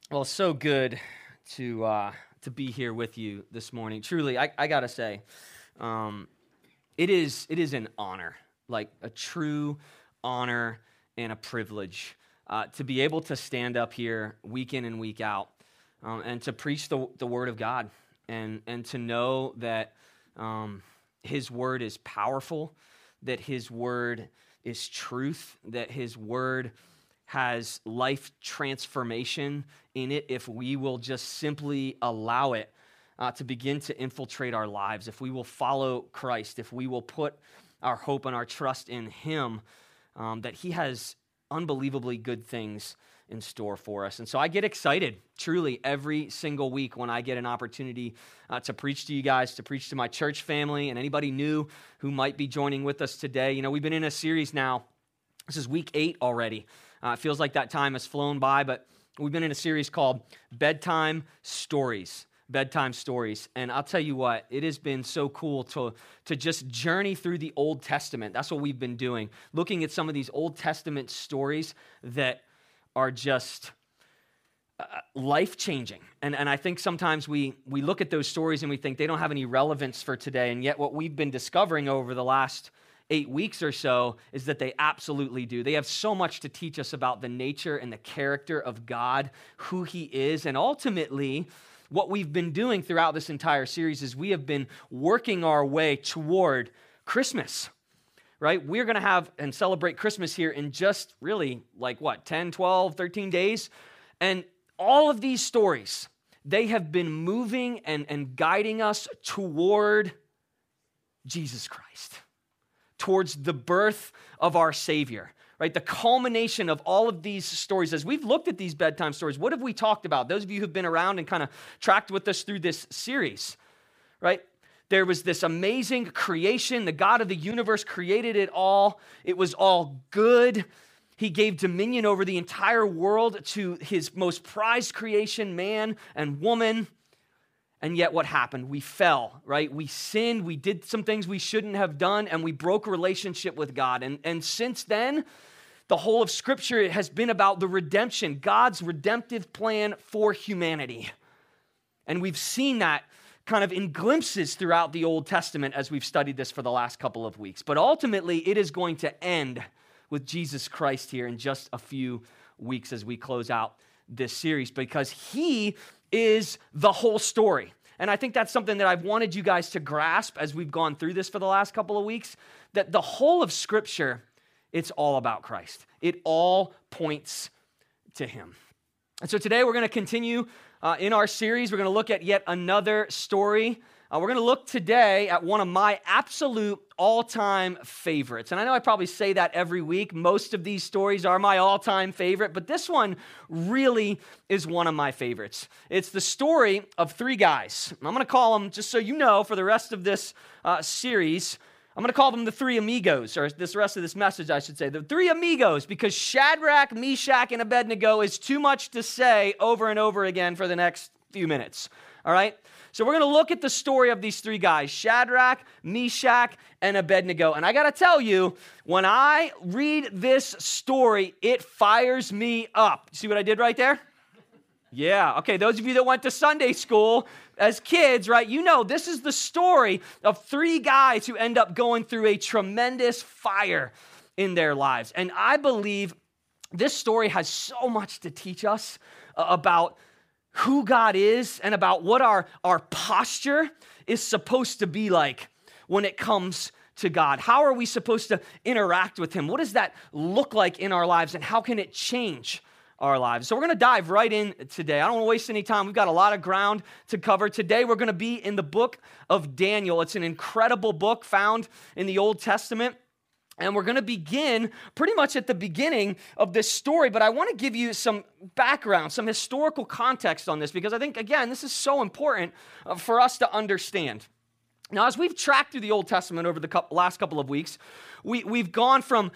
Well, so good to be here with you this morning. Truly, I gotta say, um, it is an honor, like a true honor and a privilege, to be able to stand up here week in and week out, and to preach the Word of God, and to know that His Word is powerful, that His Word is truth, that His Word has life transformation in it if we will just simply allow it to begin to infiltrate our lives. If we will follow Christ, if we will put our hope and our trust in Him, that He has unbelievably good things in store for us. And so I get excited, truly, every single week when I get an opportunity to preach to you guys, to preach to my church family, and anybody new who might be joining with us today. You know, we've been in a series now. This is week 8 already. It feels like that time has flown by, but we've been in a series called Bedtime Stories. Bedtime Stories. And I'll tell you what, it has been so cool to just journey through the Old Testament. That's what we've been doing, looking at some of these Old Testament stories that are just life-changing. And I think sometimes we look at those stories and we think they don't have any relevance for today, and yet what we've been discovering over the last 8 weeks or so is that they absolutely do. They have so much to teach us about the nature and the character of God, who He is, and ultimately, what we've been doing throughout this entire series is we have been working our way toward Christmas, right? We're going to have and celebrate Christmas here in just really 10, 12, 13 days. And all of these stories, they have been moving and guiding us toward Jesus Christ, towards the birth of our Savior, right? The culmination of all of these stories. As we've looked at these bedtime stories, what have we talked about? Those of you who've been around and kind of tracked with us through this series, right? There was this amazing creation. The God of the universe created it all. It was all good. He gave dominion over the entire world to His most prized creation, man and woman. And yet what happened? We fell, right? We sinned, we did some things we shouldn't have done, and we broke relationship with God. And since then, the whole of Scripture has been about the redemption, God's redemptive plan for humanity. And we've seen that kind of in glimpses throughout the Old Testament as we've studied this for the last couple of weeks. But ultimately, it is going to end with Jesus Christ here in just a few weeks as we close out this series, because He is the whole story. And I think that's something that I've wanted you guys to grasp as we've gone through this for the last couple of weeks, that the whole of Scripture, it's all about Christ. It all points to Him. And so today we're going to continue in our series. We're going to look at yet another story. We're going to look today at one of my absolute all-time favorites. And I know I probably say that every week. Most of these stories are my all-time favorite, but this one really is one of my favorites. It's the story of 3 guys. I'm going to call them, just so you know, for the rest of this series, I'm going to call them the 3 amigos, or this rest of this message, I should say. The 3 amigos, because Shadrach, Meshach, and Abednego is too much to say over and over again for the next few minutes. All right? So we're going to look at the story of these 3 guys, Shadrach, Meshach, and Abednego. And I got to tell you, when I read this story, it fires me up. See what I did right there? Yeah, okay, those of you that went to Sunday school as kids, right, you know this is the story of 3 guys who end up going through a tremendous fire in their lives. And I believe this story has so much to teach us about who God is and about what our posture is supposed to be like when it comes to God. How are we supposed to interact with Him? What does that look like in our lives, and how can it change our lives? So we're going to dive right in today. I don't want to waste any time. We've got a lot of ground to cover. Today we're going to be in the book of Daniel. It's an incredible book found in the Old Testament. And we're going to begin pretty much at the beginning of this story, but I want to give you some background, some historical context on this, because I think, again, this is so important for us to understand. Now, as we've tracked through the Old Testament over the last couple of weeks, we've gone from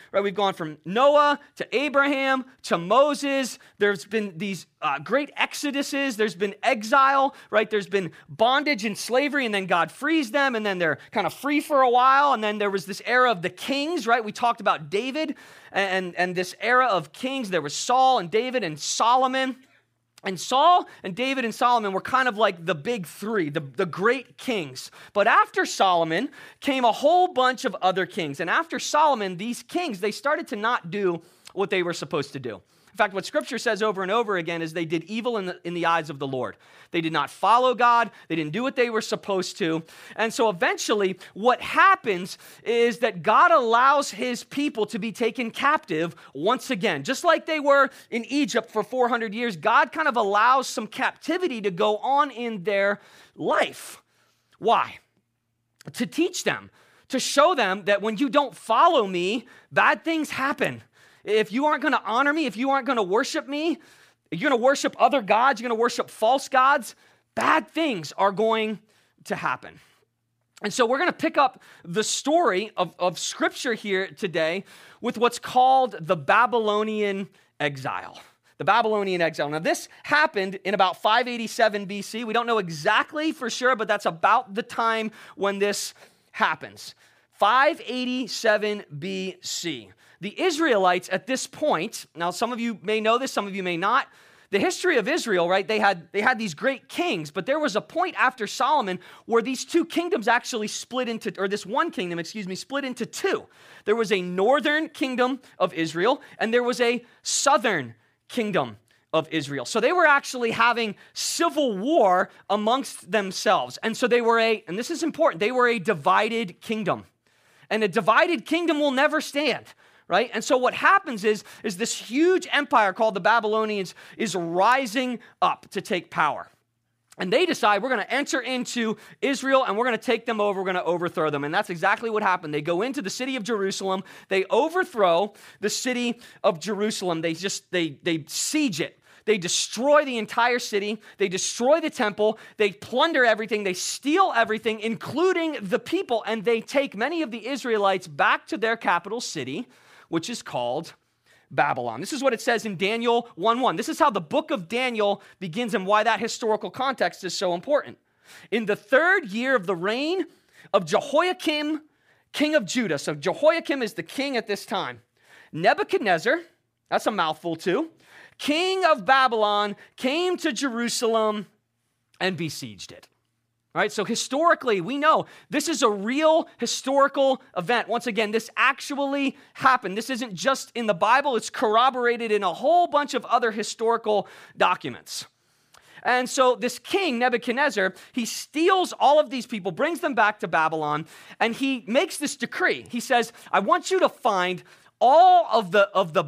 Noah to Abraham to Moses. There's been these great exoduses. There's been exile, right? There's been bondage and slavery, and then God frees them, and then they're kind of free for a while. And then there was this era of the kings, right? We talked about David and this era of kings. There was Saul and David and Solomon. And Saul and David and Solomon were kind of like the big three, the great kings. But after Solomon came a whole bunch of other kings. And after Solomon, these kings, they started to not do what they were supposed to do. In fact, what Scripture says over and over again is they did evil in the eyes of the Lord. They did not follow God. They didn't do what they were supposed to. And so eventually what happens is that God allows his people to be taken captive once again. Just like they were in Egypt for 400 years, God kind of allows some captivity to go on in their life. Why? To teach them, to show them that when you don't follow me, bad things happen. If you aren't going to honor me, if you aren't going to worship me, you're going to worship other gods, you're going to worship false gods, bad things are going to happen. And so we're going to pick up the story of Scripture here today with what's called the Babylonian exile. The Babylonian exile. Now, this happened in about 587 BC. We don't know exactly for sure, but that's about the time when this happens. 587 BC. The Israelites at this point, now some of you may know this, some of you may not. The history of Israel, right, they had these great kings, but there was a point after Solomon where these two kingdoms actually split into, or this one kingdom, split into two. There was a northern kingdom of Israel, and there was a southern kingdom of Israel. So they were actually having civil war amongst themselves. And so they were and this is important, they were a divided kingdom. And a divided kingdom will never stand. Right? And so what happens is this huge empire called the Babylonians is rising up to take power. And they decide we're going to enter into Israel and we're going to take them over, we're going to overthrow them. And that's exactly what happened. They go into the city of Jerusalem, they overthrow the city of Jerusalem, they siege it. They destroy the entire city, they destroy the temple, they plunder everything, they steal everything, including the people, and they take many of the Israelites back to their capital city, which is called Babylon. This is what it says in Daniel 1:1. This is how the book of Daniel begins and why that historical context is so important. In the 3rd year of the reign of Jehoiakim, king of Judah. So Jehoiakim is the king at this time. Nebuchadnezzar, that's a mouthful too, king of Babylon, came to Jerusalem and besieged it. All right, so historically, we know this is a real historical event. Once again, this actually happened. This isn't just in the Bible, it's corroborated in a whole bunch of other historical documents. And so this king, Nebuchadnezzar, he steals all of these people, brings them back to Babylon, and he makes this decree. He says, I want you to find all of the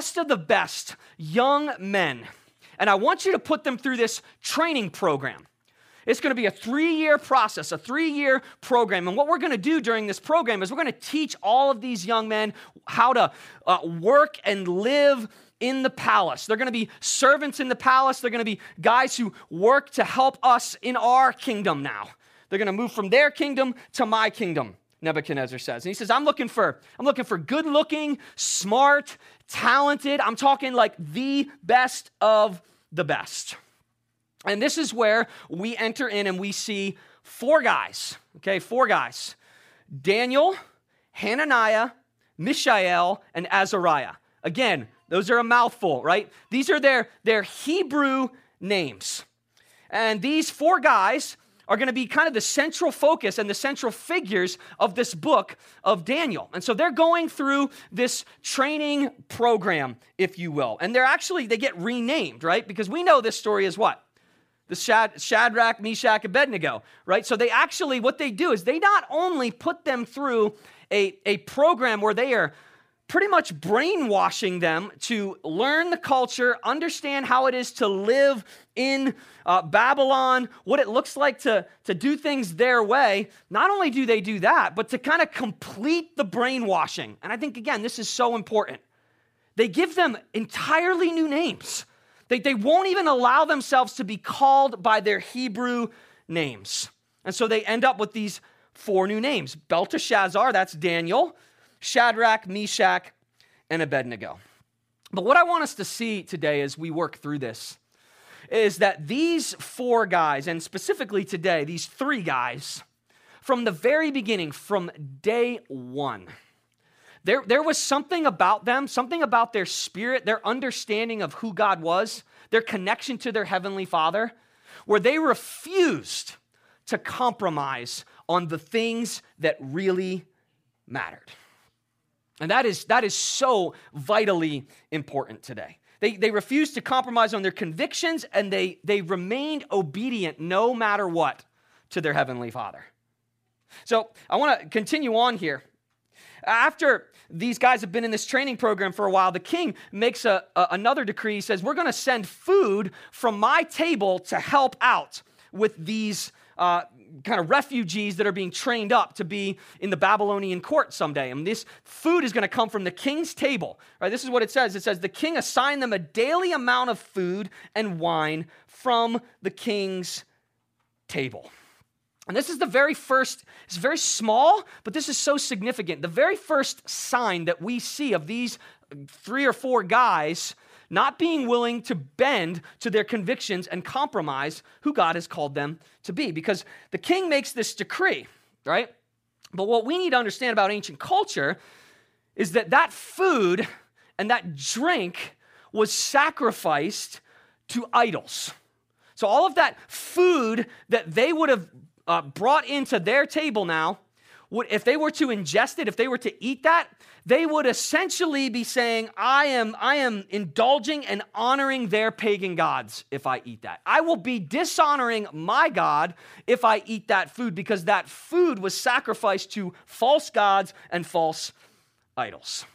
best young men, and I want you to put them through this training program. It's going to be a 3-year process, a 3-year program. And what we're going to do during this program is we're going to teach all of these young men how to work and live in the palace. They're going to be servants in the palace. They're going to be guys who work to help us in our kingdom now. They're going to move from their kingdom to my kingdom, Nebuchadnezzar says. And he says, I'm looking for good-looking, smart, talented. I'm talking like the best of the best. And this is where we enter in and we see 4 guys, okay, 4 guys. Daniel, Hananiah, Mishael, and Azariah. Again, those are a mouthful, right? These are their Hebrew names. And these 4 guys are going to be kind of the central focus and the central figures of this book of Daniel. And so they're going through this training program, if you will. And they get renamed, right? Because we know this story is what? The Shadrach, Meshach, Abednego, right? So what they do is they not only put them through a program where they are pretty much brainwashing them to learn the culture, understand how it is to live in Babylon, what it looks like to do things their way. Not only do they do that, but to kind of complete the brainwashing. And I think, again, this is so important. They give them entirely new names. They won't even allow themselves to be called by their Hebrew names. And so they end up with these 4 new names. Belteshazzar, that's Daniel, Shadrach, Meshach, and Abednego. But what I want us to see today as we work through this is that these 4 guys, and specifically today, these 3 guys, from the very beginning, from day one, There was something about them, something about their spirit, their understanding of who God was, their connection to their heavenly Father, where they refused to compromise on the things that really mattered. And that is so vitally important today. They refused to compromise on their convictions, and they remained obedient no matter what to their heavenly Father. So I want to continue on here. After these guys have been in this training program for a while, the king makes another decree. He says, we're going to send food from my table to help out with these kind of refugees that are being trained up to be in the Babylonian court someday. And this food is going to come from the king's table. Right? This is what it says. It says, the king assigned them a daily amount of food and wine from the king's table. And this is the very first, it's very small, but this is so significant. The very first sign that we see of these 3 or 4 guys not being willing to bend to their convictions and compromise who God has called them to be. Because the king makes this decree, right? But what we need to understand about ancient culture is that food and that drink was sacrificed to idols. So all of that food that they would have brought into their table now, if they were to ingest it, if they were to eat that, they would essentially be saying, I am indulging and honoring their pagan gods if I eat that. I will be dishonoring my God if I eat that food, because that food was sacrificed to false gods and false idols.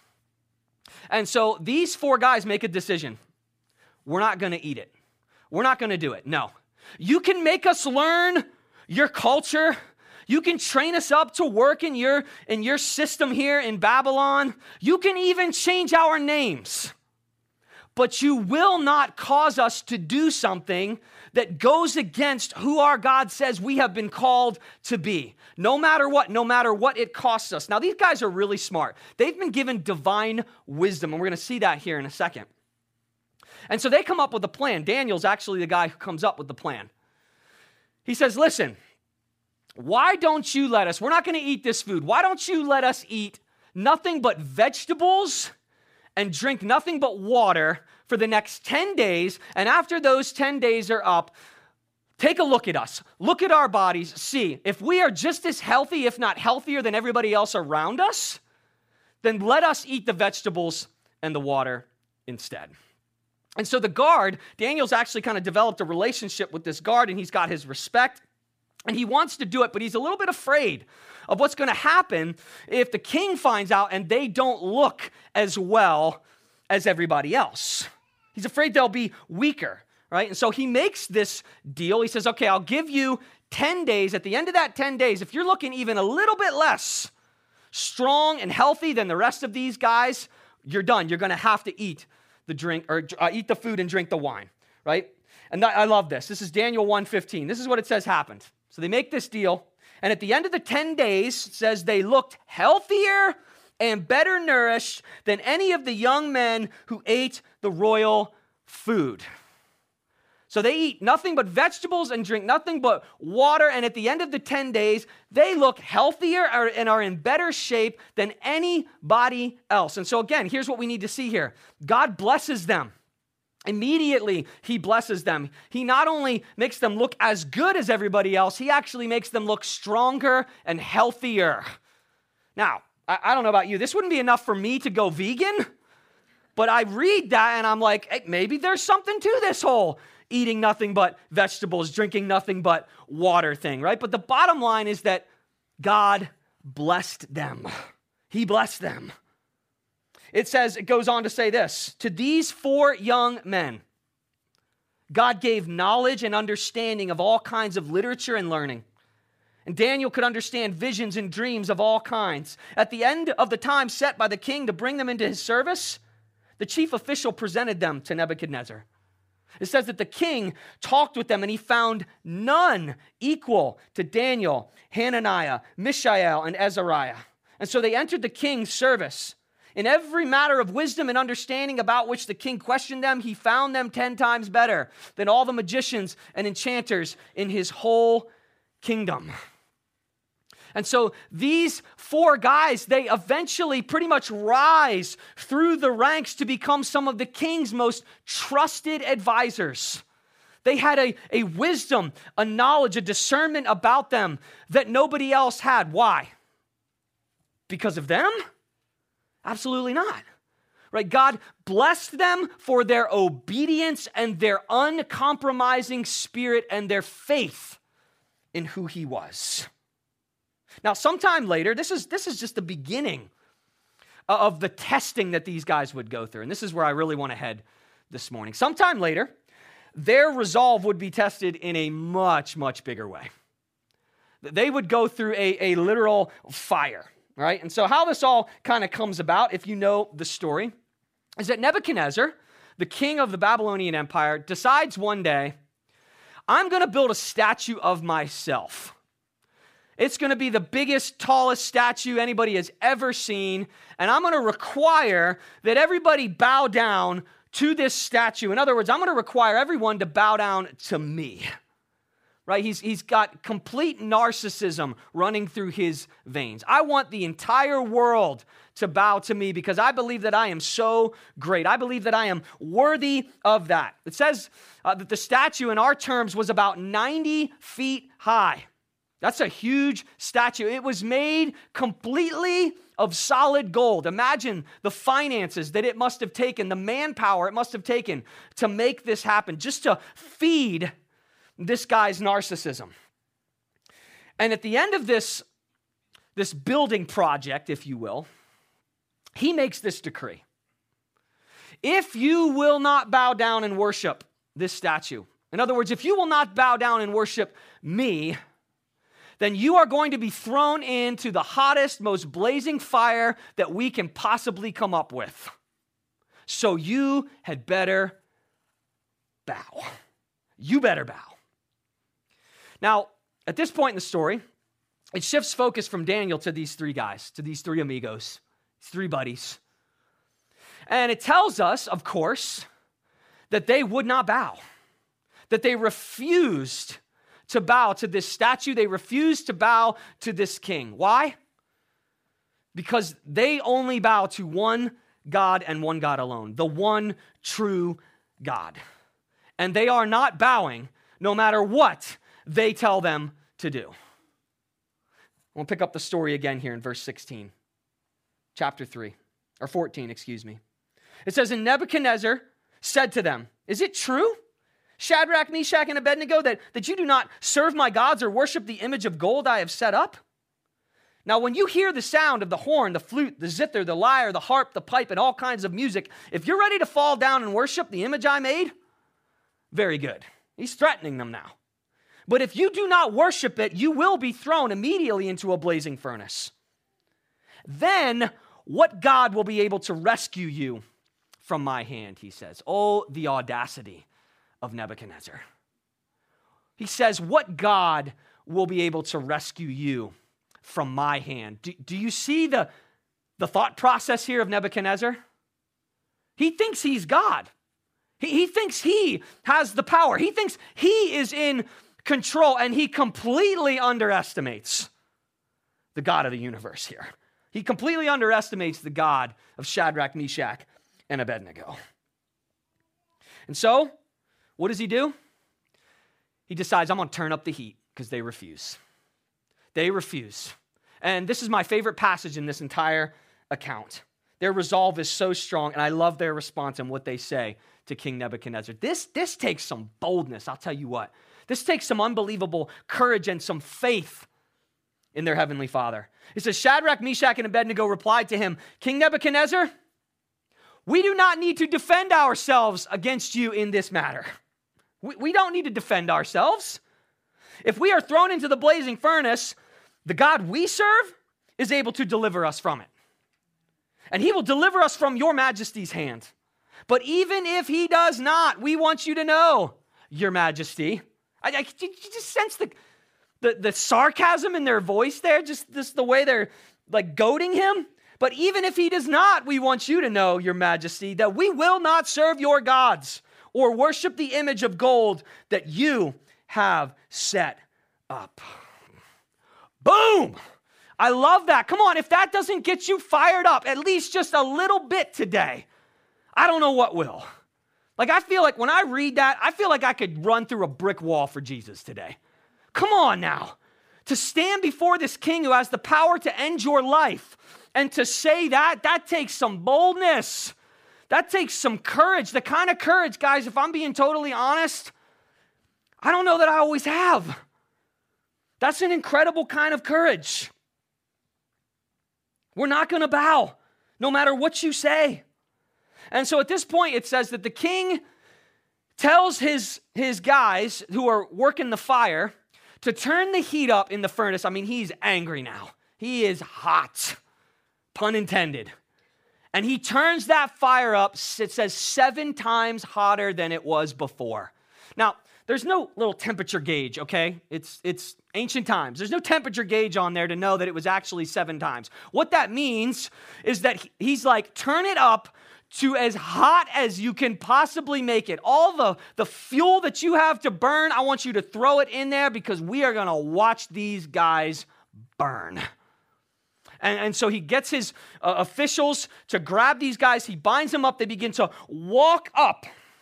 And so these 4 guys make a decision. We're not going to eat it. We're not going to do it. No. You can make us learn your culture. You can train us up to work in your system here in Babylon. You can even change our names. But you will not cause us to do something that goes against who our God says we have been called to be. No matter what it costs us. Now, these guys are really smart. They've been given divine wisdom, and we're going to see that here in a second. And so they come up with a plan. Daniel's actually the guy who comes up with the plan. He says, listen, why don't you let us, we're not going to eat this food. Why don't you let us eat nothing but vegetables and drink nothing but water for the next 10 days. And after those 10 days are up, take a look at us. Look at our bodies. See, if we are just as healthy, if not healthier than everybody else around us, then let us eat the vegetables and the water instead. And so the guard, Daniel's actually kind of developed a relationship with this guard, and he's got his respect, and he wants to do it, but he's a little bit afraid of what's going to happen if the king finds out and they don't look as well as everybody else. He's afraid they'll be weaker, right? And so he makes this deal. He says, okay, I'll give you 10 days. At the end of that 10 days, if you're looking even a little bit less strong and healthy than the rest of these guys, you're done. You're going to have to eat the drink or eat the food and drink the wine, right? And I love this. This is Daniel 1:15. This is what it says happened. So they make this deal, and at the end of the 10 days, it says they looked healthier and better nourished than any of the young men who ate the royal food. So they eat nothing but vegetables and drink nothing but water, and at the end of the 10 days, they look healthier and are in better shape than anybody else. And so again, here's what we need to see here. God blesses them. Immediately, he blesses them. He not only makes them look as good as everybody else, he actually makes them look stronger and healthier. Now, I don't know about you. This wouldn't be enough for me to go vegan, but I read that and I'm like, hey, maybe there's something to this whole eating nothing but vegetables, drinking nothing but water thing, right? But the bottom line is that God blessed them. He blessed them. It goes on to say this, to these 4 young men, God gave knowledge and understanding of all kinds of literature and learning. And Daniel could understand visions and dreams of all kinds. At the end of the time set by the king to bring them into his service, the chief official presented them to Nebuchadnezzar. It says that the king talked with them and he found none equal to Daniel, Hananiah, Mishael, and Azariah. And so they entered the king's service. In every matter of wisdom and understanding about which the king questioned them, he found them 10 times better than all the magicians and enchanters in his whole kingdom. And so these four guys, they eventually pretty much rise through the ranks to become some of the king's most trusted advisors. They had a wisdom, a knowledge, a discernment about them that nobody else had. Why? Because of them? Absolutely not. Right? God blessed them for their obedience and their uncompromising spirit and their faith in who he was. Now, sometime later, this is just the beginning of the testing that these guys would go through. And this is where I really want to head this morning. Sometime later, their resolve would be tested in a much, much bigger way. They would go through a literal fire, right? And so how this all kind of comes about, if you know the story, is that Nebuchadnezzar, the king of the Babylonian Empire, decides one day, I'm going to build a statue of myself. It's going to be the biggest, tallest statue anybody has ever seen, and I'm going to require that everybody bow down to this statue. In other words, I'm going to require everyone to bow down to me. Right? He's got complete narcissism running through his veins. I want the entire world to bow to me because I believe that I am so great. I believe that I am worthy of that. It says that the statue in our terms was about 90 feet high. That's a huge statue. It was made completely of solid gold. Imagine the finances that it must have taken, the manpower it must have taken to make this happen, just to feed this guy's narcissism. And at the end of this building project, if you will, he makes this decree. If you will not bow down and worship this statue, in other words, if you will not bow down and worship me, then you are going to be thrown into the hottest, most blazing fire that we can possibly come up with. So you had better bow. You better bow. Now, at this point in the story, it shifts focus from Daniel to these three guys, to these three amigos, these three buddies. And it tells us, of course, that they would not bow, that they refused to bow to this statue. They refused to bow to this king. Why? Because they only bow to one God and one God alone, the one true God. And they are not bowing no matter what they tell them to do. We'll pick up the story again here in verse 16, chapter 3, or 14, excuse me. It says, and Nebuchadnezzar said to them, is it true, Shadrach, Meshach, and Abednego, that you do not serve my gods or worship the image of gold I have set up? Now, when you hear the sound of the horn, the flute, the zither, the lyre, the harp, the pipe, and all kinds of music, if you're ready to fall down and worship the image I made, very good. He's threatening them now. But if you do not worship it, you will be thrown immediately into a blazing furnace. Then what God will be able to rescue you from my hand, he says. Oh, the audacity of Nebuchadnezzar. He says, what God will be able to rescue you from my hand? Do you see the thought process here of Nebuchadnezzar? He thinks he's God. He thinks he has the power. He thinks he is in control, and he completely underestimates the God of the universe here. He completely underestimates the God of Shadrach, Meshach, and Abednego. And so, what does he do? He decides, I'm going to turn up the heat because they refuse. They refuse. And this is my favorite passage in this entire account. Their resolve is so strong, and I love their response and what they say to King Nebuchadnezzar. This takes some boldness, I'll tell you what. This takes some unbelievable courage and some faith in their heavenly Father. It says, Shadrach, Meshach, and Abednego replied to him, King Nebuchadnezzar, we do not need to defend ourselves against you in this matter. We don't need to defend ourselves. If we are thrown into the blazing furnace, the God we serve is able to deliver us from it. And he will deliver us from your majesty's hand. But even if he does not, we want you to know, your majesty. You just sense the sarcasm in their voice there, just the way they're like goading him. But even if he does not, we want you to know, your majesty, that we will not serve your gods or worship the image of gold that you have set up. Boom! I love that. Come on, if that doesn't get you fired up, at least just a little bit today, I don't know what will. Like, I feel like when I read that, I feel like I could run through a brick wall for Jesus today. Come on now. To stand before this king who has the power to end your life and to say that takes some boldness. That takes some courage. The kind of courage, guys, if I'm being totally honest, I don't know that I always have. That's an incredible kind of courage. We're not going to bow, no matter what you say. And so at this point, it says that the king tells his guys who are working the fire to turn the heat up in the furnace. I mean, he's angry now. He is hot, pun intended. And he turns that fire up, it says 7 times hotter than it was before. Now, there's no little temperature gauge, okay? It's ancient times. There's no temperature gauge on there to know that it was actually 7 times. What that means is that he's like, turn it up to as hot as you can possibly make it. All the fuel that you have to burn, I want you to throw it in there because we are going to watch these guys burn. And so he gets his officials to grab these guys. He binds them up. They begin to walk up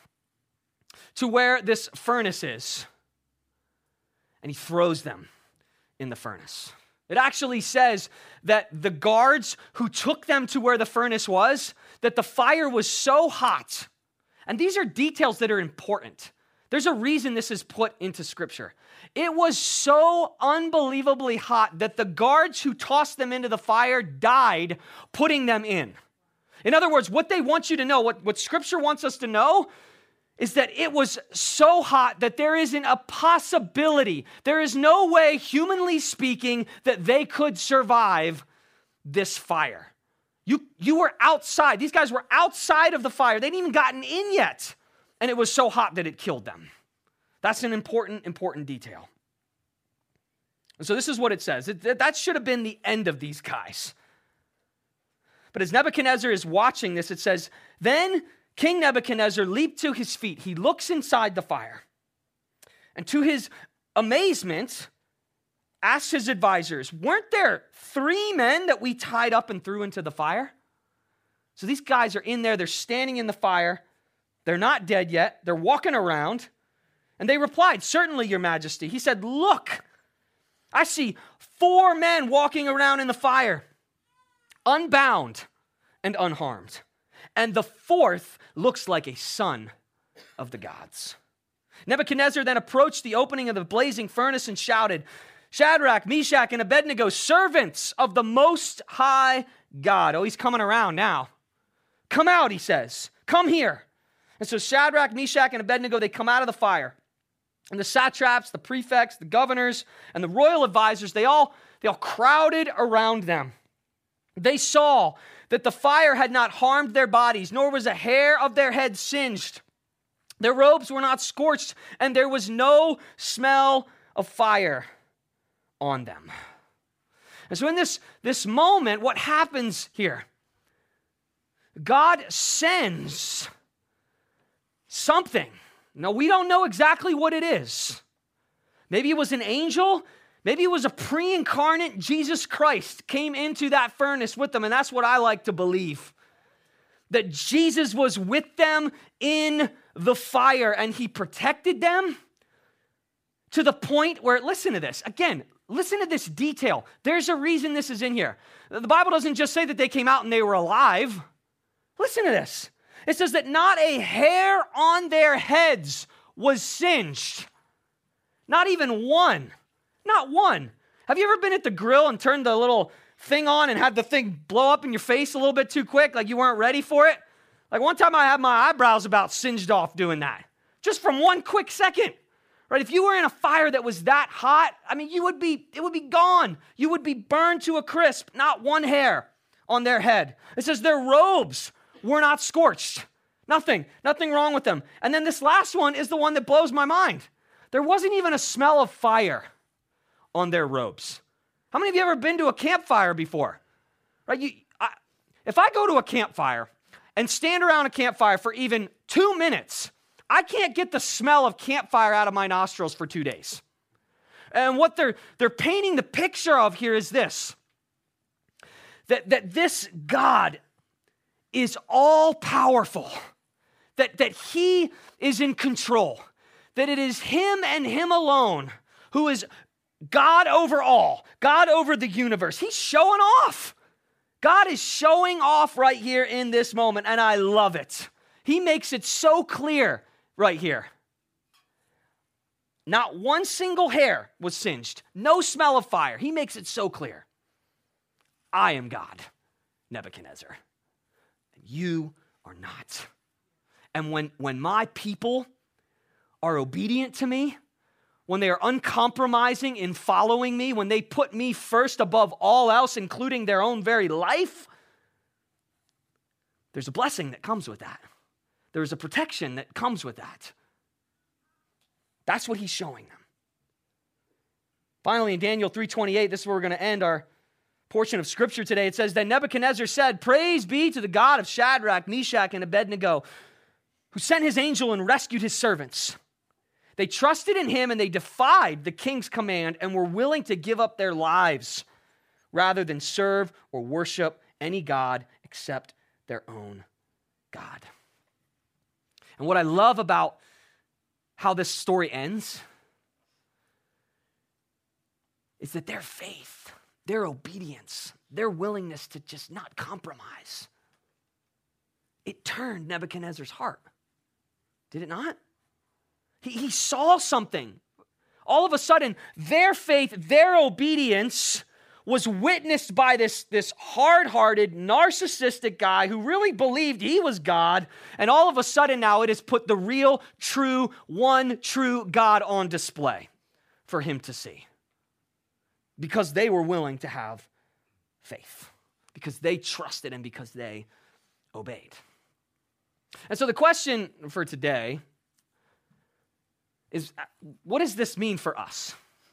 to where this furnace is. And he throws them in the furnace. It actually says that the guards who took them to where the furnace was, that the fire was so hot. And these are details that are important. There's a reason this is put into Scripture. It was so unbelievably hot that the guards who tossed them into the fire died putting them in. In other words, what they want you to know, what Scripture wants us to know, is that it was so hot that there isn't a possibility, there is no way, humanly speaking, that they could survive this fire. You were outside. These guys were outside of the fire. They hadn't even gotten in yet. And it was so hot that it killed them. That's an important detail. And so this is what it says. That should have been the end of these guys. But as Nebuchadnezzar is watching this, it says, then King Nebuchadnezzar leaped to his feet. He looks inside the fire. And to his amazement, asks his advisors, weren't there 3 men that we tied up and threw into the fire? So these guys are in there. They're standing in the fire. They're not dead yet. They're walking around. And they replied, certainly, your majesty. He said, look, I see 4 men walking around in the fire, unbound and unharmed. And the 4th looks like a son of the gods. Nebuchadnezzar then approached the opening of the blazing furnace and shouted, Shadrach, Meshach, and Abednego, servants of the Most High God. Oh, he's coming around now. Come out, he says. Come here. And so Shadrach, Meshach, and Abednego, they come out of the fire. And the satraps, the prefects, the governors, and the royal advisors, they all crowded around them. They saw that the fire had not harmed their bodies, nor was a hair of their head singed. Their robes were not scorched, and there was no smell of fire on them. And so in this moment, what happens here? God sends something. Now, we don't know exactly what it is. Maybe it was an angel. Maybe it was a pre-incarnate Jesus Christ came into that furnace with them, and that's what I like to believe. That Jesus was with them in the fire, and he protected them to the point where, listen to this. Again, listen to this detail. There's a reason this is in here. The Bible doesn't just say that they came out and they were alive. Listen to this. It says that not a hair on their heads was singed. Not even one. Not one. Have you ever been at the grill and turned the little thing on and had the thing blow up in your face a little bit too quick, like you weren't ready for it? Like one time I had my eyebrows about singed off doing that. Just from one quick second. Right? If you were in a fire that was that hot, I mean, it would be gone. You would be burned to a crisp, not one hair on their head. It says their robes were not scorched. Nothing wrong with them. And then this last one is the one that blows my mind. There wasn't even a smell of fire on their robes. How many of you ever been to a campfire before? Right? If I go to a campfire and stand around a campfire for even 2 minutes, I can't get the smell of campfire out of my nostrils for 2 days. And what they're painting the picture of here is this. that this God is all powerful, that he is in control, that it is him and him alone who is God over all, God over the universe. He's showing off. God is showing off right here in this moment, and I love it. He makes it so clear right here. Not one single hair was singed, no smell of fire. He makes it so clear. I am God, Nebuchadnezzar, and you are not. And when my people are obedient to me, when they are uncompromising in following me, when they put me first above all else, including their own very life, there's a blessing that comes with that. There's a protection that comes with that. That's what he's showing them. Finally, in Daniel 3:28, this is where we're going to end our portion of scripture today. It says, "Then Nebuchadnezzar said, 'Praise be to the God of Shadrach, Meshach, and Abednego, who sent his angel and rescued his servants. They trusted in him and they defied the king's command and were willing to give up their lives rather than serve or worship any god except their own God.'" And what I love about how this story ends is that their faith, their obedience, their willingness to just not compromise, it turned Nebuchadnezzar's heart. Did it not? He saw something. All of a sudden, their faith, their obedience was witnessed by this hard-hearted, narcissistic guy who really believed he was God, and all of a sudden now it has put the real, true, one true God on display for him to see. Because they were willing to have faith, because they trusted and because they obeyed. And so the question for today is, what does this mean for us?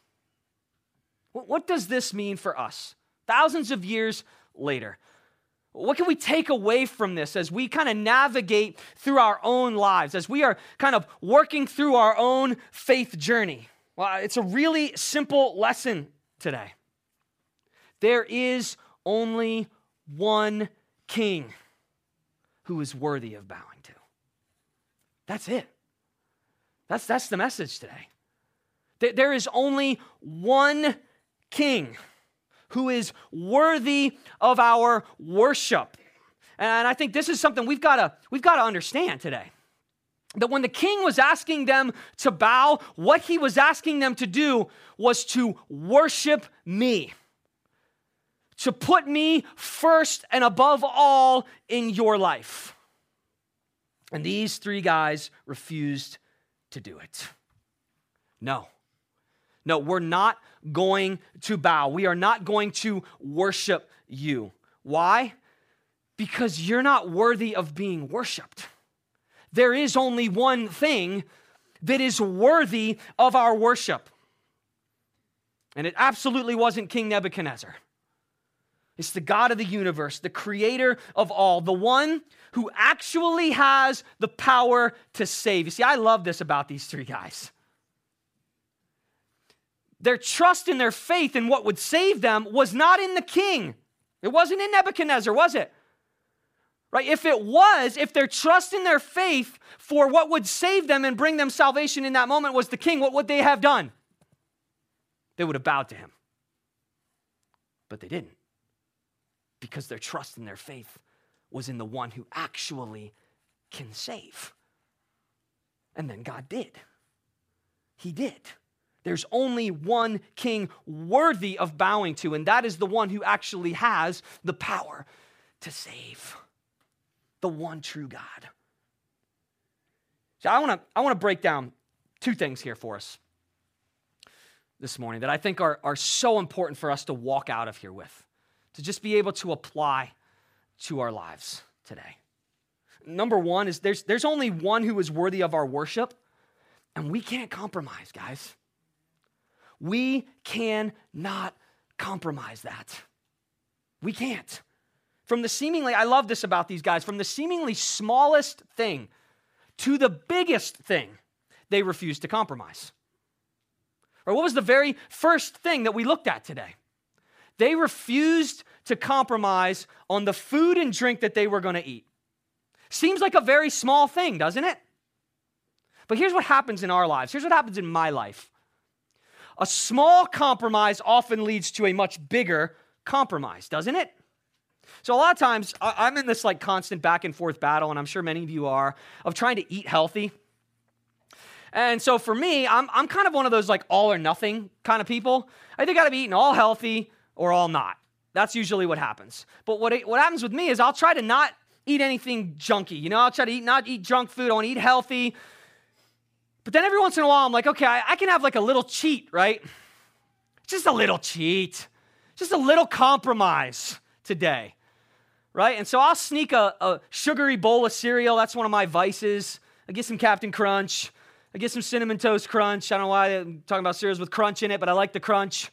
What does this mean for us? Thousands of years later. What can we take away from this as we kind of navigate through our own lives, as we are kind of working through our own faith journey? Well, it's a really simple lesson today. There is only one king who is worthy of bowing to. That's it. That's the message today. There is only one king who is worthy of our worship. And I think this is something we've got to understand today. That when the king was asking them to bow, what he was asking them to do was to worship me. To put me first and above all in your life. And these three guys refused to do it. No, we're not going to bow. We are not going to worship you. Why? Because you're not worthy of being worshiped. There is only one thing that is worthy of our worship. And it absolutely wasn't King Nebuchadnezzar. It's the God of the universe, the creator of all, the one who actually has the power to save. You see, I love this about these three guys. Their trust and their faith in what would save them was not in the king. It wasn't in Nebuchadnezzar, was it? Right? If it was, if their trust and their faith for what would save them and bring them salvation in that moment was the king, what would they have done? They would have bowed to him. But they didn't. Because their trust and their faith was in the one who actually can save. And then God did. He did. There's only one king worthy of bowing to, and that is the one who actually has the power to save. The one true God. So I want to break down two things here for us this morning that I think are so important for us to walk out of here with, to just be able to apply to our lives today. Number one is there's only one who is worthy of our worship, and we can't compromise, guys. We cannot compromise that. We can't. From the seemingly, I love this about these guys, from the seemingly smallest thing to the biggest thing, they refused to compromise. Or what was the very first thing that we looked at today? They refused to compromise on the food and drink that they were going to eat. Seems like a very small thing, doesn't it? But here's what happens in our lives. Here's what happens in my life. A small compromise often leads to a much bigger compromise, doesn't it? So a lot of times, I'm in this like constant back and forth battle, and I'm sure many of you are, of trying to eat healthy. And so for me, I'm kind of one of those like all or nothing kind of people. I think I got to be eating all healthy or all not. That's usually what happens. But what happens with me is I'll try to not eat anything junky. You know, I'll try to not eat junk food. I want to eat healthy. But then every once in a while, I'm like, okay, I can have like a little cheat, right? Just a little cheat. Just a little compromise today, right? And so I'll sneak a sugary bowl of cereal. That's one of my vices. I get some Captain Crunch. I get some Cinnamon Toast Crunch. I don't know why I'm talking about cereals with crunch in it, but I like the crunch.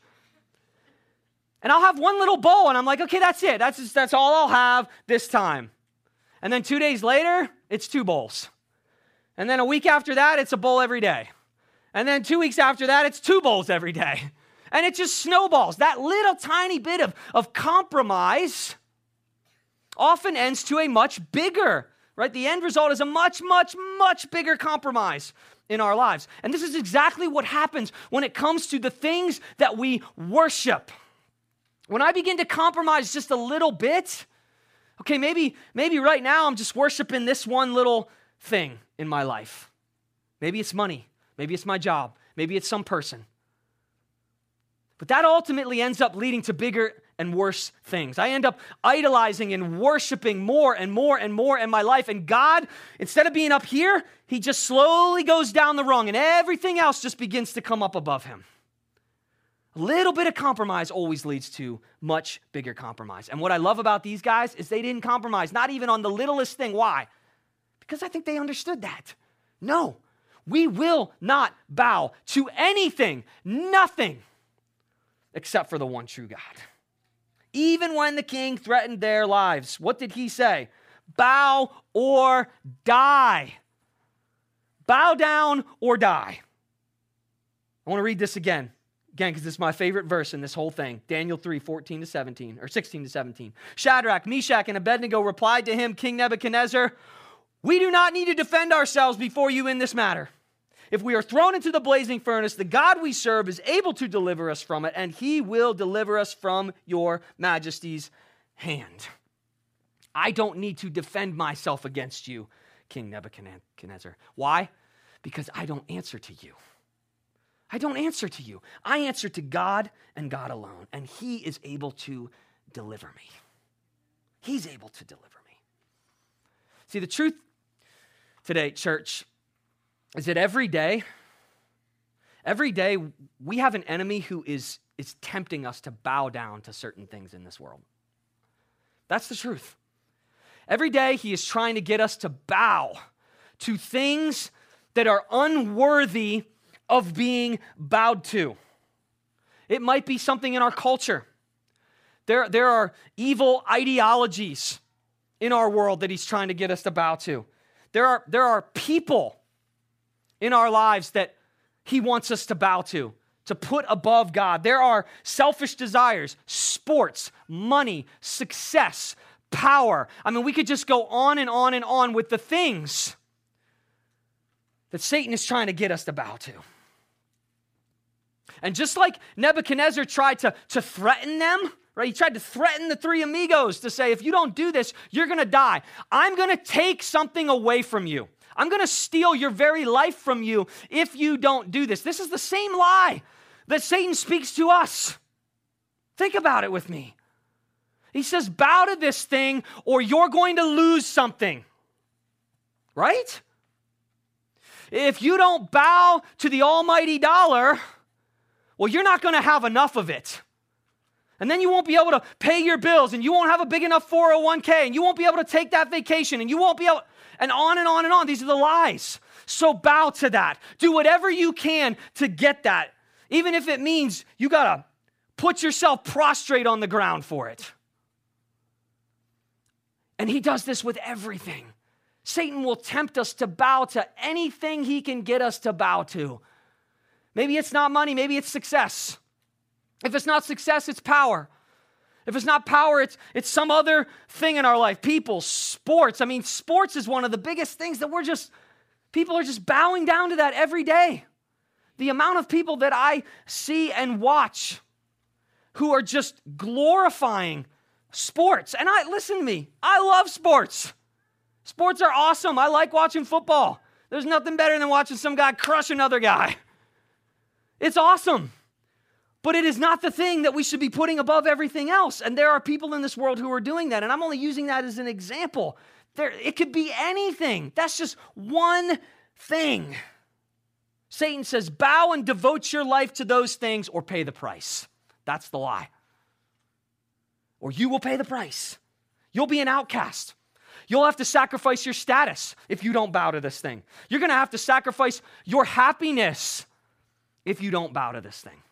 And I'll have one little bowl, and I'm like, okay, that's it. That's all I'll have this time. And then 2 days later, it's 2 bowls. And then a week after that, it's a bowl every day. And then 2 weeks after that, it's 2 bowls every day. And it just snowballs. That little tiny bit of compromise often ends to a much bigger, right? The end result is a much, much, much bigger compromise in our lives. And this is exactly what happens when it comes to the things that we worship. When I begin to compromise just a little bit, okay, maybe right now I'm just worshiping this one little thing in my life. Maybe it's money. Maybe it's my job. Maybe it's some person. But that ultimately ends up leading to bigger and worse things. I end up idolizing and worshiping more and more and more in my life. And God, instead of being up here, he just slowly goes down the rung and everything else just begins to come up above him. A little bit of compromise always leads to much bigger compromise. And what I love about these guys is they didn't compromise, not even on the littlest thing. Why? Because I think they understood that. No, we will not bow to anything, nothing, except for the one true God. Even when the king threatened their lives, what did he say? Bow or die. Bow down or die. I want to read this again, because this is my favorite verse in this whole thing. Daniel 3, 14 to 17, or 16 to 17. Shadrach, Meshach, and Abednego replied to him, King Nebuchadnezzar, we do not need to defend ourselves before you in this matter. If we are thrown into the blazing furnace, the God we serve is able to deliver us from it, and he will deliver us from your majesty's hand. I don't need to defend myself against you, King Nebuchadnezzar. Why? Because I don't answer to you. I don't answer to you. I answer to God and God alone, and he is able to deliver me. He's able to deliver me. See, the truth today, church, is that every day we have an enemy who is tempting us to bow down to certain things in this world. That's the truth. Every day he is trying to get us to bow to things that are unworthy of being bowed to. It might be something in our culture. There are evil ideologies in our world that he's trying to get us to bow to. There are people in our lives that he wants us to bow to put above God. There are selfish desires, sports, money, success, power. I mean, we could just go on and on and on with the things that Satan is trying to get us to bow to. And just like Nebuchadnezzar tried to threaten them, right? He tried to threaten the 3 amigos to say, if you don't do this, you're going to die. I'm going to take something away from you. I'm going to steal your very life from you if you don't do this. This is the same lie that Satan speaks to us. Think about it with me. He says, bow to this thing or you're going to lose something. Right? If you don't bow to the almighty dollar, well, you're not going to have enough of it. And then you won't be able to pay your bills, and you won't have a big enough 401k, and you won't be able to take that vacation, and you won't be able, and on and on and on. These are the lies. So bow to that. Do whatever you can to get that, even if it means you got to put yourself prostrate on the ground for it. And he does this with everything. Satan will tempt us to bow to anything he can get us to bow to. Maybe it's not money, maybe it's success. If it's not success, it's power. If it's not power, it's some other thing in our life. People, sports. I mean, sports is one of the biggest things that people are just bowing down to that every day. The amount of people that I see and watch who are just glorifying sports. And listen to me, I love sports. Sports are awesome. I like watching football. There's nothing better than watching some guy crush another guy. It's awesome. But it is not the thing that we should be putting above everything else. And there are people in this world who are doing that. And I'm only using that as an example. It could be anything. That's just one thing. Satan says, bow and devote your life to those things or pay the price. That's the lie. Or you will pay the price. You'll be an outcast. You'll have to sacrifice your status if you don't bow to this thing. You're going to have to sacrifice your happiness if you don't bow to this thing.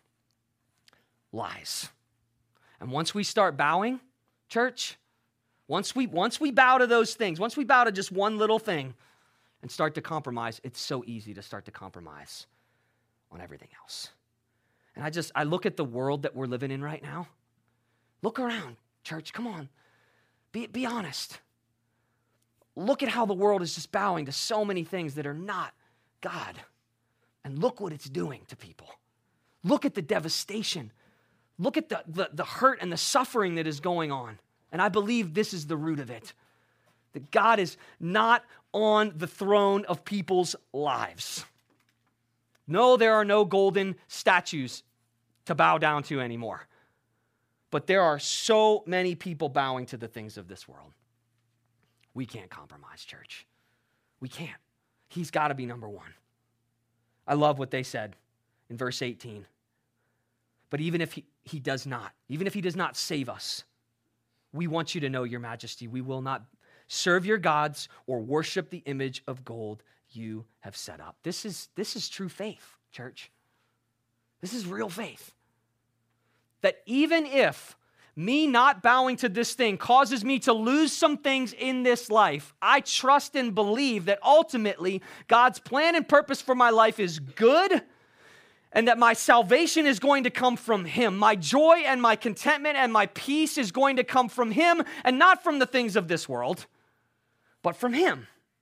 Lies. And once we start bowing, church, once we bow to those things, once we bow to just one little thing and start to compromise, it's so easy to start to compromise on everything else. And I look at the world that we're living in right now. Look around, church, come on. Be honest. Look at how the world is just bowing to so many things that are not God. And look what it's doing to people. Look at the devastation. Look at the hurt and the suffering that is going on. And I believe this is the root of it. That God is not on the throne of people's lives. No, there are no golden statues to bow down to anymore. But there are so many people bowing to the things of this world. We can't compromise, church. We can't. He's got to be number one. I love what they said in verse 18. But even if he does not, even if he does not save us, we want you to know, your majesty, we will not serve your gods or worship the image of gold you have set up. This is true faith, church. This is real faith. That even if me not bowing to this thing causes me to lose some things in this life, I trust and believe that ultimately God's plan and purpose for my life is good, and that my salvation is going to come from Him. My joy and my contentment and my peace is going to come from Him, and not from the things of this world, but from Him.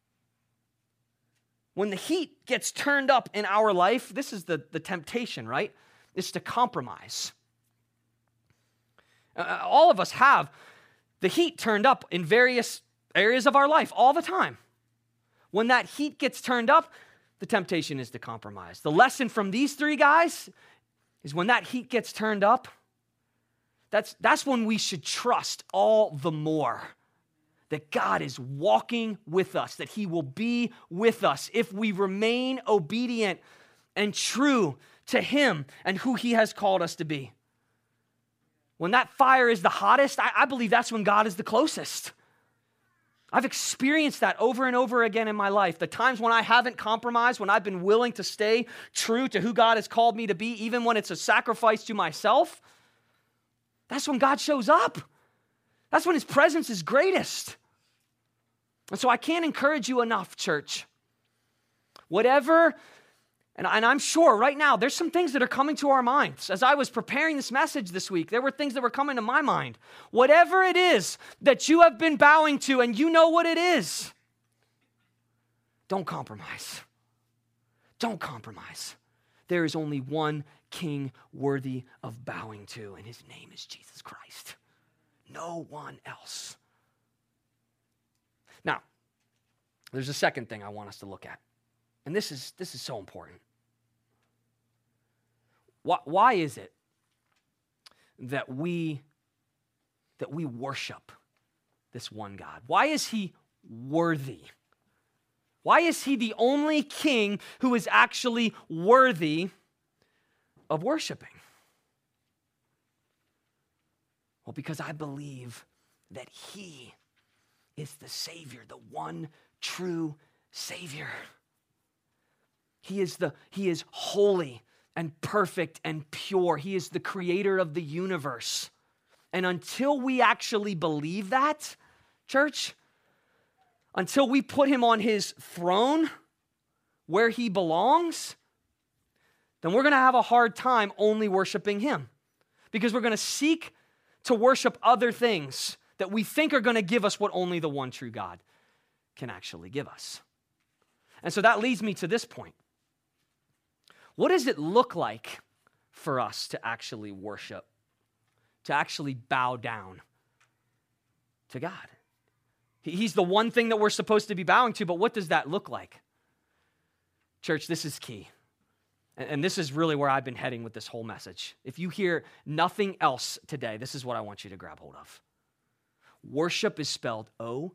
When the heat gets turned up in our life, this is the temptation, right? It's to compromise. All of us have the heat turned up in various areas of our life all the time. When that heat gets turned up, the temptation is to compromise. The lesson from these three guys is when that heat gets turned up, that's when we should trust all the more that God is walking with us, that He will be with us if we remain obedient and true to Him and who He has called us to be. When that fire is the hottest, I believe that's when God is the closest. I've experienced that over and over again in my life. The times when I haven't compromised, when I've been willing to stay true to who God has called me to be, even when it's a sacrifice to myself, that's when God shows up. That's when His presence is greatest. And so I can't encourage you enough, church. Whatever, and I'm sure right now there's some things that are coming to our minds. As I was preparing this message this week, there were things that were coming to my mind. Whatever it is that you have been bowing to, and you know what it is, don't compromise. Don't compromise. There is only one King worthy of bowing to, and His name is Jesus Christ. No one else. Now, there's a second thing I want us to look at, and this is so important. Why is it that we worship this one God? Why is He worthy? Why is He the only King who is actually worthy of worshiping? Well, because I believe that He is the Savior, the one true Savior. He is holy and perfect and pure. He is the creator of the universe. And until we actually believe that, church, until we put Him on His throne where He belongs, then we're going to have a hard time only worshiping Him. Because we're going to seek to worship other things that we think are going to give us what only the one true God can actually give us. And so that leads me to this point. What does it look like for us to actually worship, to actually bow down to God? He's the one thing that we're supposed to be bowing to, but what does that look like? Church, this is key. And this is really where I've been heading with this whole message. If you hear nothing else today, this is what I want you to grab hold of. Worship is spelled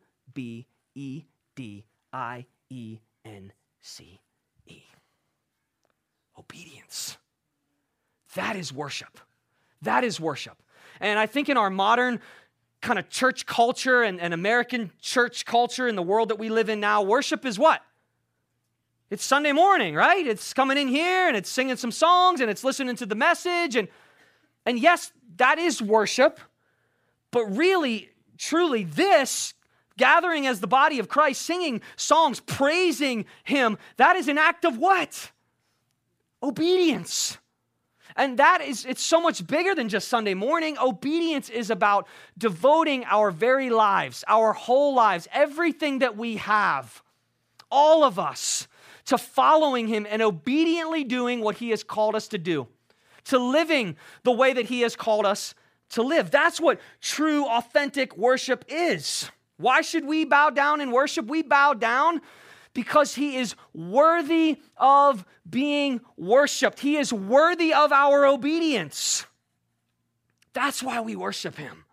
O-B-E-D-I-E-N-C-E. Obedience. That is worship. That is worship. And I think in our modern kind of church culture and American church culture in the world that we live in now, worship is what? It's Sunday morning, right? It's coming in here and it's singing some songs and it's listening to the message. And yes, that is worship. But really, truly, this gathering as the body of Christ, singing songs, praising Him, that is an act of what? Obedience. And it's so much bigger than just Sunday morning. Obedience is about devoting our very lives, our whole lives, everything that we have, all of us, to following Him and obediently doing what He has called us to do, to living the way that He has called us to live. That's what true, authentic worship is. Why should we bow down in worship? We bow down because He is worthy of being worshiped. He is worthy of our obedience. That's why we worship Him.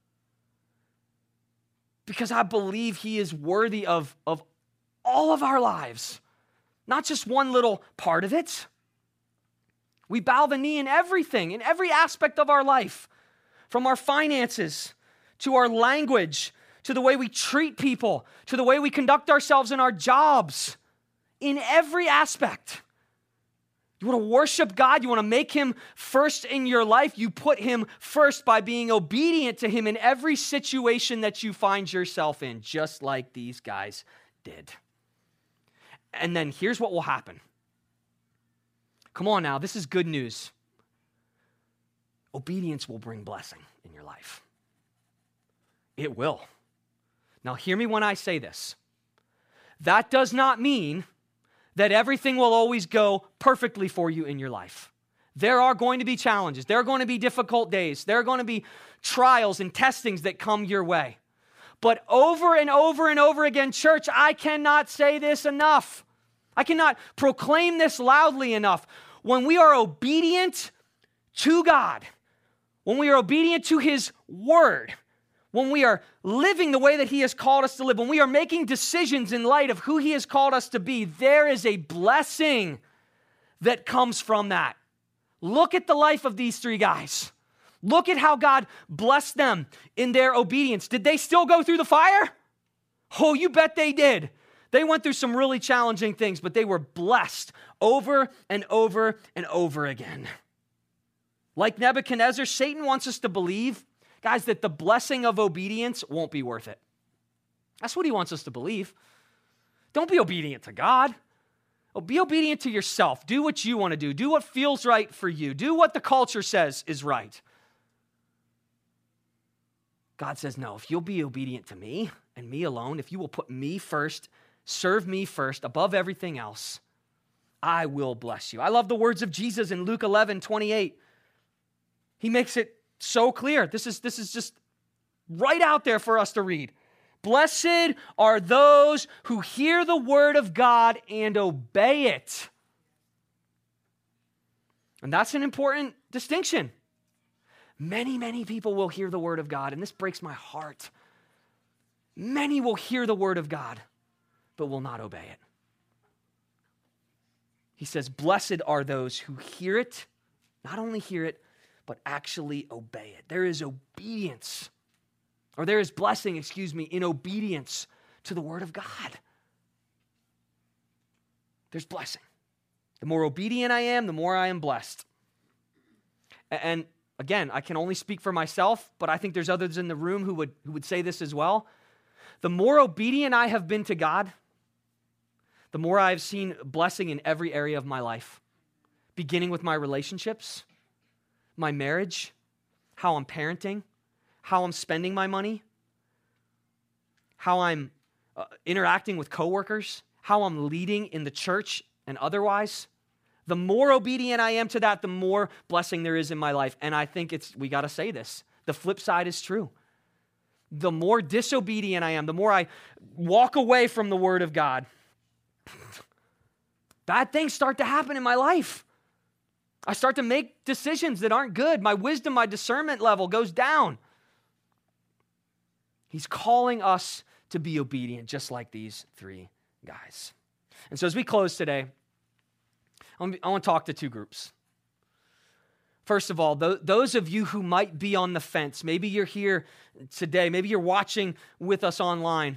Because I believe He is worthy of all of our lives, not just one little part of it. We bow the knee in everything, in every aspect of our life, from our finances to our language, to the way we treat people, to the way we conduct ourselves in our jobs, in every aspect. You want to worship God, you want to make Him first in your life, you put Him first by being obedient to Him in every situation that you find yourself in, just like these guys did. And then here's what will happen. Come on now, this is good news. Obedience will bring blessing in your life. It will. Now, hear me when I say this. That does not mean that everything will always go perfectly for you in your life. There are going to be challenges. There are going to be difficult days. There are going to be trials and testings that come your way. But over and over and over again, church, I cannot say this enough. I cannot proclaim this loudly enough. When we are obedient to God, when we are obedient to His word, when we are living the way that He has called us to live, when we are making decisions in light of who He has called us to be, there is a blessing that comes from that. Look at the life of these three guys. Look at how God blessed them in their obedience. Did they still go through the fire? Oh, you bet they did. They went through some really challenging things, but they were blessed over and over and over again. Like Nebuchadnezzar, Satan wants us to believe, guys, that the blessing of obedience won't be worth it. That's what he wants us to believe. Don't be obedient to God. Be obedient to yourself. Do what you want to do. Do what feels right for you. Do what the culture says is right. God says, no, if you'll be obedient to me and me alone, if you will put me first, serve me first above everything else, I will bless you. I love the words of Jesus in Luke 11:28. He makes it so clear. This is just right out there for us to read. Blessed are those who hear the word of God and obey it. And that's an important distinction. Many, many people will hear the word of God, and this breaks my heart. Many will hear the word of God, but will not obey it. He says, blessed are those who hear it, not only hear it, but actually obey it. There is obedience, or there is blessing, in obedience to the word of God. There's blessing. The more obedient I am, the more I am blessed. And again, I can only speak for myself, but I think there's others in the room who would say this as well. The more obedient I have been to God, the more I have seen blessing in every area of my life, beginning with my relationships, my marriage, how I'm parenting, how I'm spending my money, how I'm interacting with coworkers, how I'm leading in the church and otherwise, the more obedient I am to that, the more blessing there is in my life. And I think we got to say this. The flip side is true. The more disobedient I am, the more I walk away from the word of God, bad things start to happen in my life. I start to make decisions that aren't good. My wisdom, my discernment level goes down. He's calling us to be obedient, just like these three guys. And so as we close today, I want to talk to two groups. First of all, those of you who might be on the fence, maybe you're here today, maybe you're watching with us online.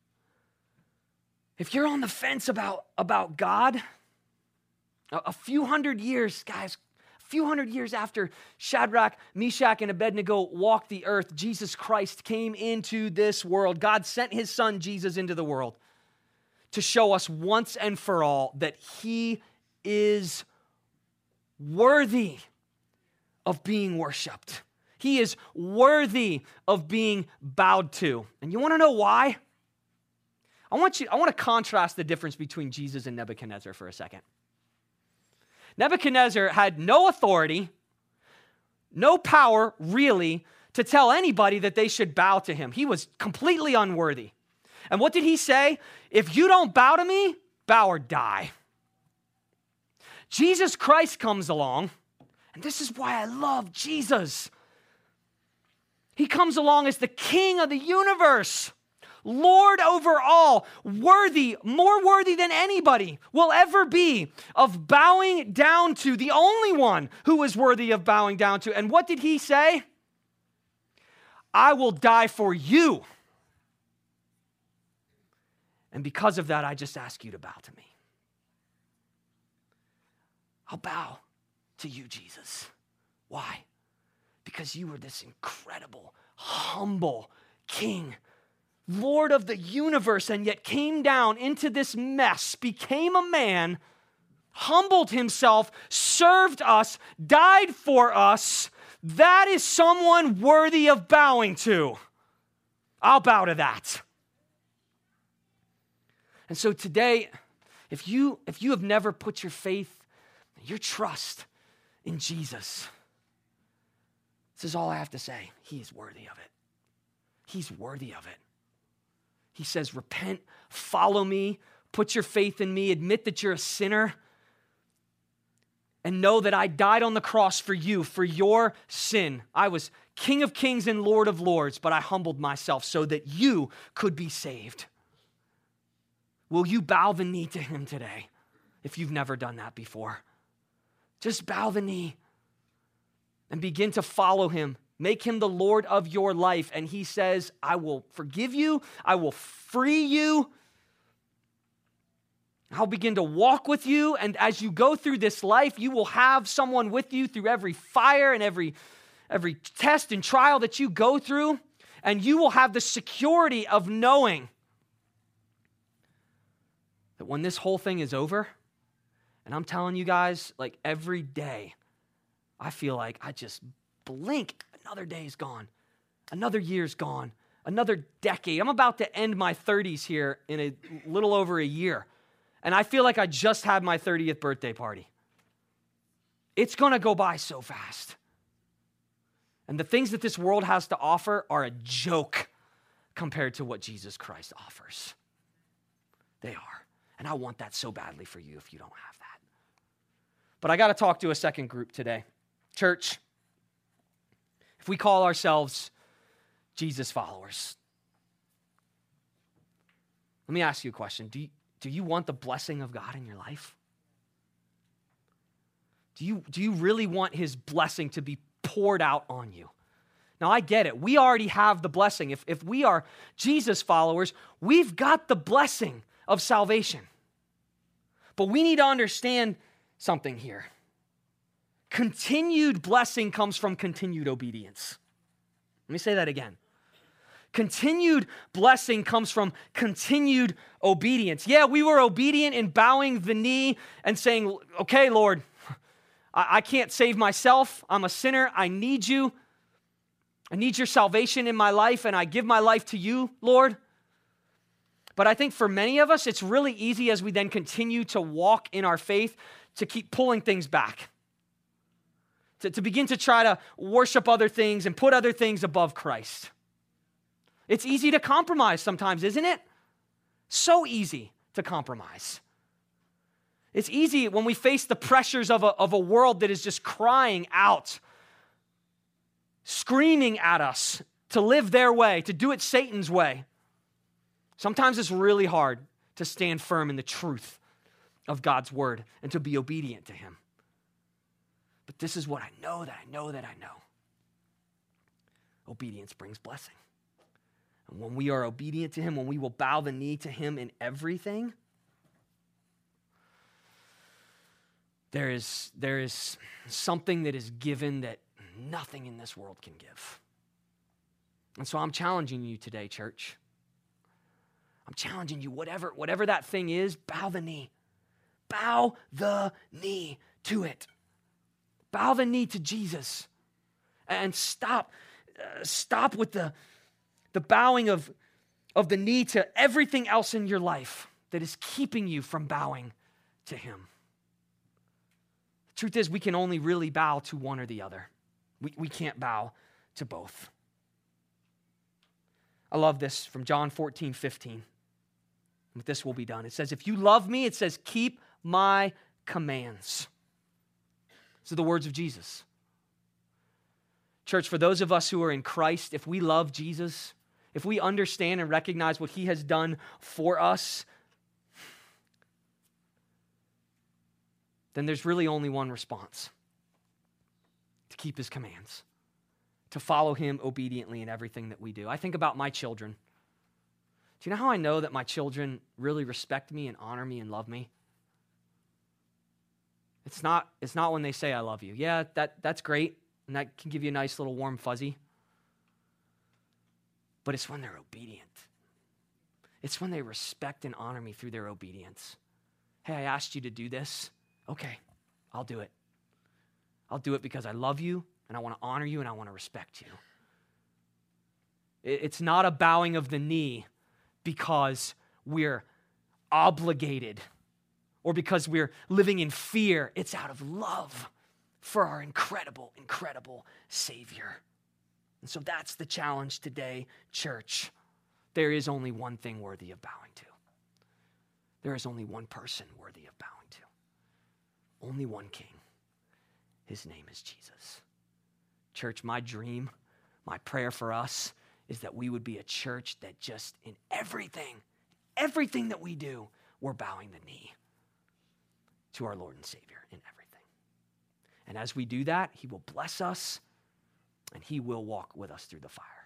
If you're on the fence about God, a few hundred years, guys, a few hundred years after Shadrach, Meshach, and Abednego walked the earth, Jesus Christ came into this world. God sent his son Jesus into the world to show us once and for all that he is worthy of being worshiped. He is worthy of being bowed to. And you want to know why? I want to contrast the difference between Jesus and Nebuchadnezzar for a second. Nebuchadnezzar had no authority, no power really to tell anybody that they should bow to him. He was completely unworthy. And what did he say? If you don't bow to me, bow or die. Jesus Christ comes along, and this is why I love Jesus. He comes along as the King of the universe, Lord over all, worthy, more worthy than anybody will ever be of bowing down to, the only one who is worthy of bowing down to. And what did he say? I will die for you. And because of that, I just ask you to bow to me. I'll bow to you, Jesus. Why? Because you were this incredible, humble King, Lord of the universe, and yet came down into this mess, became a man, humbled himself, served us, died for us. That is someone worthy of bowing to. I'll bow to that. And so today, if you have never put your faith, your trust in Jesus, this is all I have to say. He is worthy of it. He's worthy of it. He says, repent, follow me, put your faith in me, admit that you're a sinner, and know that I died on the cross for you, for your sin. I was King of Kings and Lord of Lords, but I humbled myself so that you could be saved. Will you bow the knee to him today if you've never done that before? Just bow the knee and begin to follow him. Make him the Lord of your life. And he says, I will forgive you. I will free you. I'll begin to walk with you. And as you go through this life, you will have someone with you through every fire and every test and trial that you go through. And you will have the security of knowing that when this whole thing is over, and I'm telling you guys, like every day, I feel like I just blink, another day is gone, another year's gone, another decade. I'm about to end my 30s here in a little over a year, and I feel like I just had my 30th birthday party. It's going to go by so fast. And the things that this world has to offer are a joke compared to what Jesus Christ offers. They are. And I want that so badly for you if you don't have that. But I got to talk to a second group today. Church, if we call ourselves Jesus followers, let me ask you a question. Do you want the blessing of God in your life? Do you really want his blessing to be poured out on you? Now, I get it. We already have the blessing. If we are Jesus followers, we've got the blessing of salvation. But we need to understand something here. Continued blessing comes from continued obedience. Let me say that again. Continued blessing comes from continued obedience. Yeah, we were obedient in bowing the knee and saying, okay, Lord, I can't save myself. I'm a sinner. I need you. I need your salvation in my life, and I give my life to you, Lord. But I think for many of us, it's really easy as we then continue to walk in our faith to keep pulling things back, to begin to try to worship other things and put other things above Christ. It's easy to compromise sometimes, isn't it? So easy to compromise. It's easy when we face the pressures of a world that is just crying out, screaming at us to live their way, to do it Satan's way. Sometimes it's really hard to stand firm in the truth of God's word and to be obedient to him. But this is what I know that I know that I know. Obedience brings blessing. And when we are obedient to him, when we will bow the knee to him in everything, there is something that is given that nothing in this world can give. And so I'm challenging you today, church. I'm challenging you, whatever that thing is, bow the knee. Bow the knee to it. Bow the knee to Jesus. And stop with the bowing of the knee to everything else in your life that is keeping you from bowing to him. The truth is, we can only really bow to one or the other. We can't bow to both. I love this from John 14:15. With this will be done. It says, if you love me, it says, keep my commands. These are the words of Jesus. Church, for those of us who are in Christ, if we love Jesus, if we understand and recognize what he has done for us, then there's really only one response: to keep his commands, to follow him obediently in everything that we do. I think about my children. Do you know how I know that my children really respect me and honor me and love me? It's not when they say I love you. Yeah, that's great, and that can give you a nice little warm fuzzy. But it's when they're obedient. It's when they respect and honor me through their obedience. Hey, I asked you to do this. Okay, I'll do it. I'll do it because I love you, and I want to honor you, and I want to respect you. It's not a bowing of the knee because we're obligated or because we're living in fear. It's out of love for our incredible, incredible Savior. And so that's the challenge today, church. There is only one thing worthy of bowing to. There is only one person worthy of bowing to. Only one King. His name is Jesus. Church, my dream, my prayer for us is that we would be a church that just in everything that we do, we're bowing the knee to our Lord and Savior in everything. And as we do that, he will bless us and he will walk with us through the fire.